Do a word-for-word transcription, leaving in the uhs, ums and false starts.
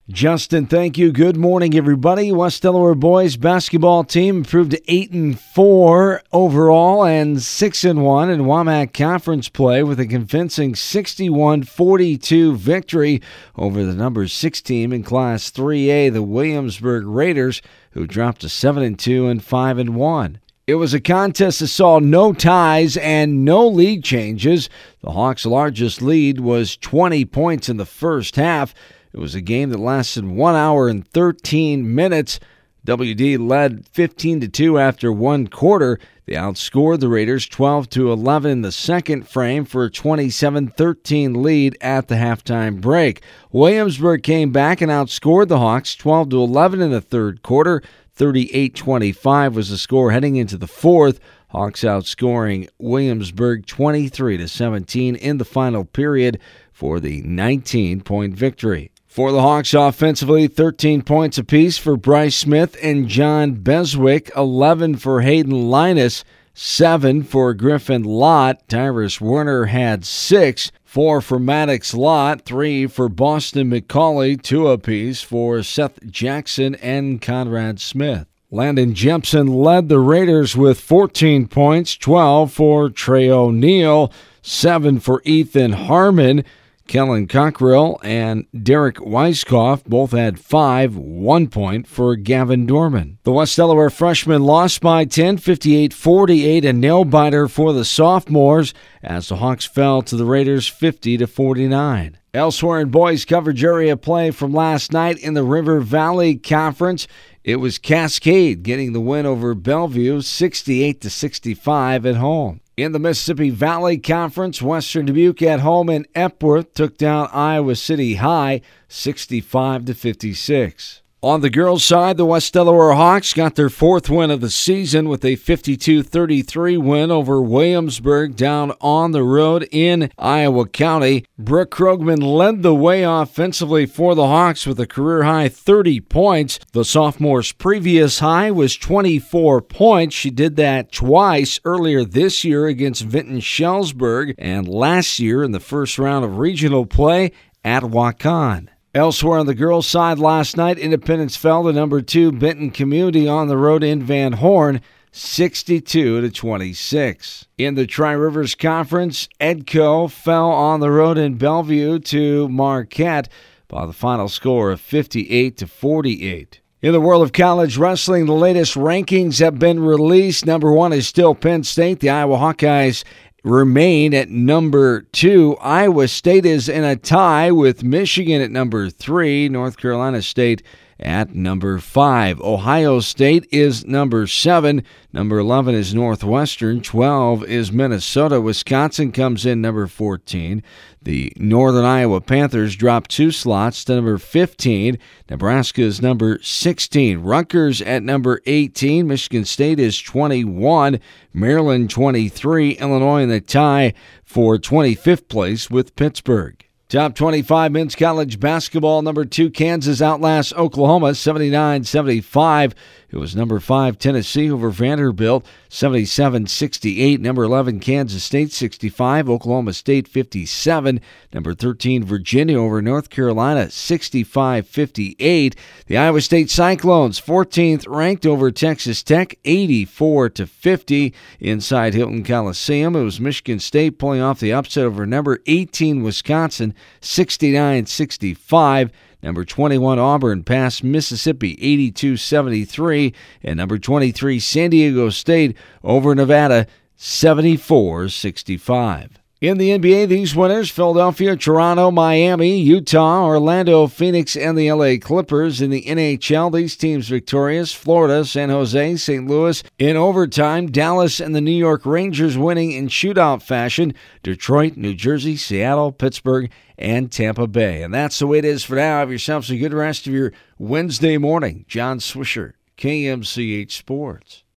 Justin, thank you. Good morning, everybody. West Delaware boys basketball team improved to eight and four overall and six and one in WAMAC conference play with a convincing sixty-one forty-two victory over the number six team in Class three A, the Williamsburg Raiders, who dropped to seven and two and five and one. It was a contest that saw no ties and no lead changes. The Hawks' largest lead was twenty points in the first half. It was a game that lasted one hour and thirteen minutes. W D led fifteen to two after one quarter. They outscored the Raiders twelve to eleven in the second frame for a twenty-seven thirteen lead at the halftime break. Williamsburg came back and outscored the Hawks twelve to eleven in the third quarter. thirty-eight twenty-five was the score heading into the fourth. Hawks outscoring Williamsburg twenty-three to seventeen in the final period for the nineteen-point victory. For the Hawks offensively, thirteen points apiece for Bryce Smith and John Beswick, eleven for Hayden Linus, seven for Griffin Lott. Tyrus Werner had six, four for Maddox Lott, three for Boston McCauley, two apiece for Seth Jackson and Conrad Smith. Landon Jepson led the Raiders with fourteen points, twelve for Trey O'Neal, seven for Ethan Harmon. Kellen Cockrell and Derek Weiskopf both had five, one point for Gavin Dorman. The West Delaware freshman lost by ten, fifty-eight forty-eight, a nail-biter for the sophomores as the Hawks fell to the Raiders fifty to forty-nine. Elsewhere in boys coverage area play from last night in the River Valley Conference, it was Cascade getting the win over Bellevue sixty-eight to sixty-five at home. In the Mississippi Valley Conference, Western Dubuque at home in Epworth took down Iowa City High sixty-five to fifty-six. On the girls' side, the West Delaware Hawks got their fourth win of the season with a fifty-two thirty-three win over Williamsburg down on the road in Iowa County. Brooke Krogman led the way offensively for the Hawks with a career-high thirty points. The sophomore's previous high was twenty-four points. She did that twice earlier this year against Vinton Shellsburg and last year in the first round of regional play at Waukon. Elsewhere on the girls' side last night, Independence fell to number two Benton Community on the road in Van Horn, sixty-two to twenty-six. In the Tri-Rivers Conference, Edco fell on the road in Bellevue to Marquette by the final score of fifty-eight to forty-eight. In the world of college wrestling, the latest rankings have been released. Number one is still Penn State. The Iowa Hawkeyes remain at number two. Iowa State is in a tie with Michigan at number three. North Carolina State at number five. Ohio State is number seven. Number eleven is Northwestern. twelve is Minnesota. Wisconsin comes in number fourteen. The Northern Iowa Panthers drop two slots to number fifteen. Nebraska is number sixteen. Rutgers at number eighteen. Michigan State is twenty-one. Maryland twenty-three. Illinois in the tie for twenty-fifth place with Pittsburgh. Top twenty-five men's college basketball. Number two, Kansas outlasts Oklahoma seventy-nine seventy-five. It was number five, Tennessee over Vanderbilt, seventy-seven sixty-eight. Number eleven, Kansas State, sixty-five. Oklahoma State, fifty-seven. Number thirteen, Virginia over North Carolina, sixty-five fifty-eight. The Iowa State Cyclones, fourteenth ranked over Texas Tech, eighty-four to fifty. Inside Hilton Coliseum, it was Michigan State pulling off the upset over number eighteen, Wisconsin, sixty-nine sixty-five. Number twenty-one, Auburn passed Mississippi eighty-two seventy-three. And number twenty-three, San Diego State over Nevada seventy-four sixty-five. In the N B A, these winners, Philadelphia, Toronto, Miami, Utah, Orlando, Phoenix, and the L A Clippers. In the N H L, these teams victorious, Florida, San Jose, Saint Louis. In overtime, Dallas and the New York Rangers winning in shootout fashion. Detroit, New Jersey, Seattle, Pittsburgh, and Tampa Bay. And that's the way it is for now. Have yourselves a good rest of your Wednesday morning. John Swisher, K M C H Sports.